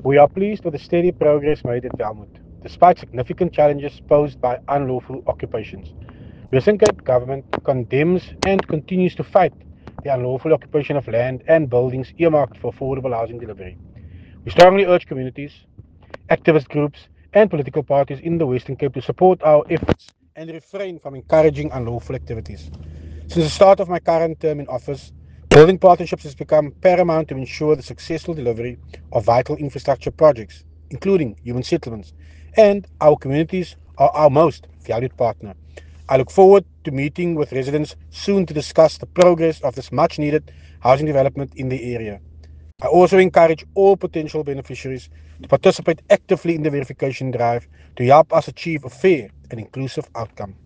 We are pleased with the steady progress made at Velmut, despite significant challenges posed by unlawful occupations. Western Cape government condemns and continues to fight the unlawful occupation of land and buildings earmarked for affordable housing delivery. We strongly urge communities, activist groups, and political parties in the Western Cape to support our efforts and refrain from encouraging unlawful activities. Since the start of my current term in office, building partnerships has become paramount to ensure the successful delivery of vital infrastructure projects, including human settlements, and our communities are our most valued partner. I look forward to meeting with residents soon to discuss the progress of this much needed housing development in the area. I also encourage all potential beneficiaries to participate actively in the verification drive to help us achieve a fair and inclusive outcome.